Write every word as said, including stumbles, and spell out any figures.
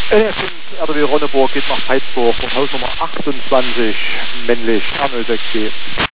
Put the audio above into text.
N R fünf R W Ronneburg geht nach Peitsburg und Hausnummer achtundzwanzig, männlich, R null sechs B.